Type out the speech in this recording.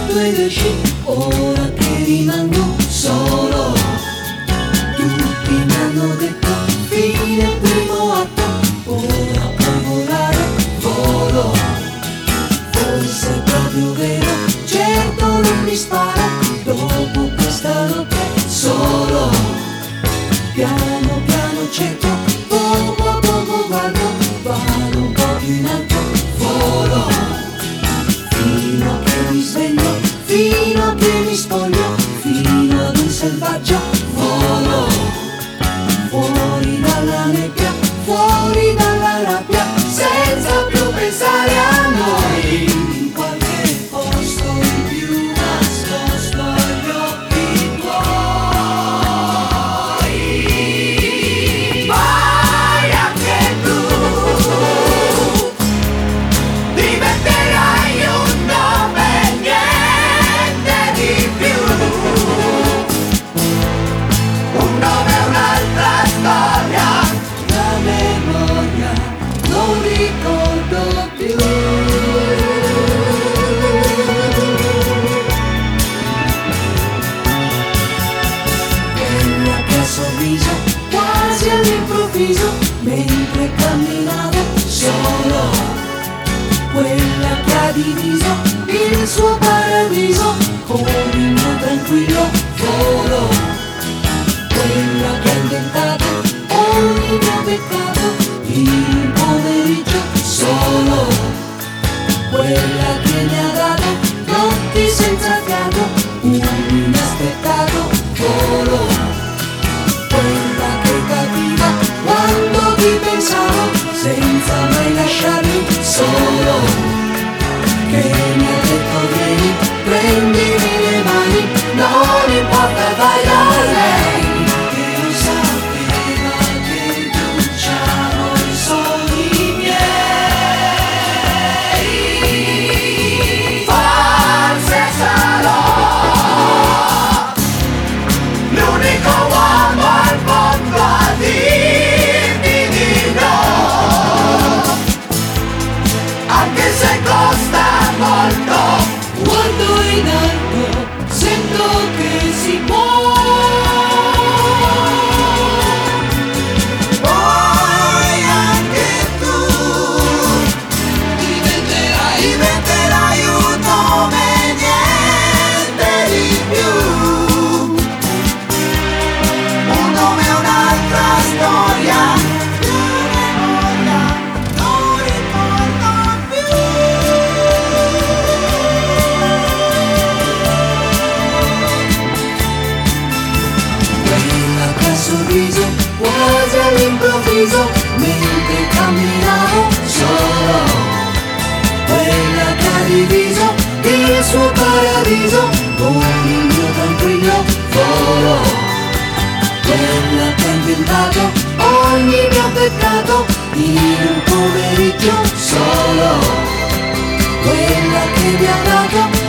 due vesci, ora che rimango solo. Tutti mi hanno detto fine primo atto, ora puoi volare, volo. Forse è proprio vero, certo non mi sparo, dopo questa notte solo. Piano piano cerco, poco a poco guardo, vado un po' più in alto, volo. Fino a che mi sveglio, fino a che mi spoglio, fino ad un selvaggio volo. Fuori dalla nebbia, fuori dalla rabbia, senza più pensare a noi. In qualche posto in più nascosto agli occhi tuoi. Vai anche tu, diventerai un nome, niente di più. Un nome è un'altra storia, la memoria non ricordo più. Quella che ha sorriso quasi all'improvviso mentre camminavo solo. Quella che ha diviso il suo paradiso con il mio tranquillo volo. Quella che ha inventato ogni mio peccato in un pomeriggio solo. Quella che mi ha dato notti senza fiato, un inaspettato volo. Quella che capiva quando ti pensavo senza mai lasciarmi solo. Che mi ha detto vieni, prendimi le mani, non importa vai da lei. Che lo sapeva che bruciavo i sogni miei. Forse sarò l'unico uomo al mondo a dirti di no, anche se costa molto. Guardo in alto, sento che si può. Poi anche tu diventerai un nome, niente di più. Un nome è un'altra storia, la memoria non ricordo più. Quella che ha sorriso quasi all'improvviso mentre camminavo solo. Quella che ha diviso il suo paradiso con il mio tranquillo volo. Quella che ha inventato ogni mio peccato in un pomeriggio solo. Quella che mi ha dato